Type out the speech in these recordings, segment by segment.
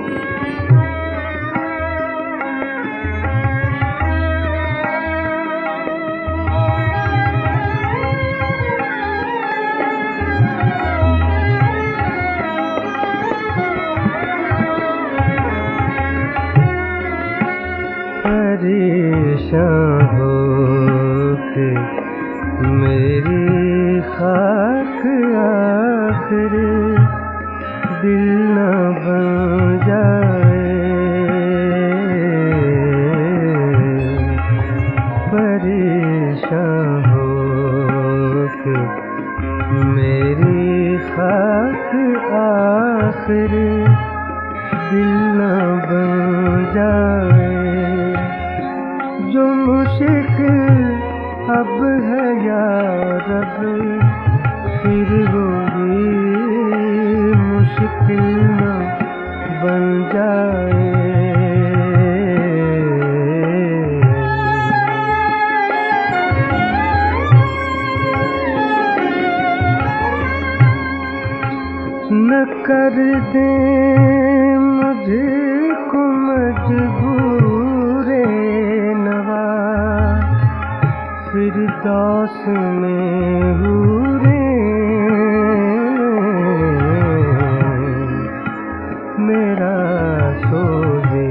परेशान हो के मेरी खाक आखिर दिल न बन जाए। परेशान हो के मेरी खाक आखिर दिल न बन जाए। जो मुश्किल अब है या रब फिर वो भी मुश्किल न बन जाए। न कर दे मुझको मजबूरे नवा फिरदौस में हूरे। मेरा सोज़े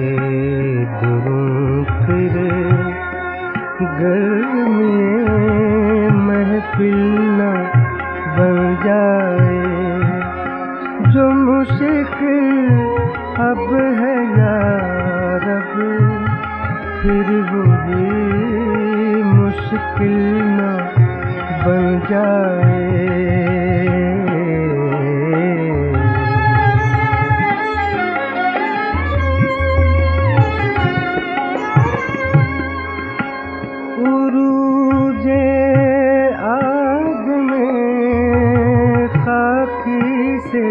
दुरूं फिर गर्मी महफिल न बन जाए। जो मुश्किल अब है या रब फिर वो भी मुश्किल न बन जाए। उरूजे आग में खाकी से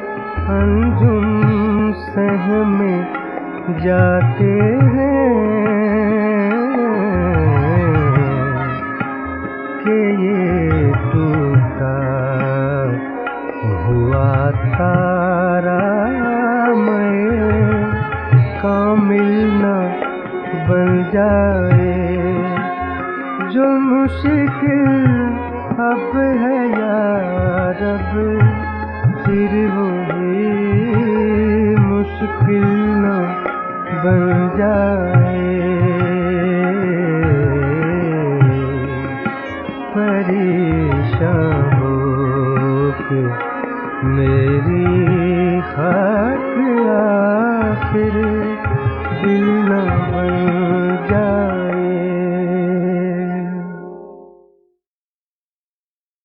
अंजुम सहमे जाते हैं कि ये टूटा हुआ तारा मैं कामिल न बन जाए। जो मुश्किल अब है या रब फिर वो भी मुश्किल न बन जाए। परेशान हो के मेरी खाक आखिर दिल न बन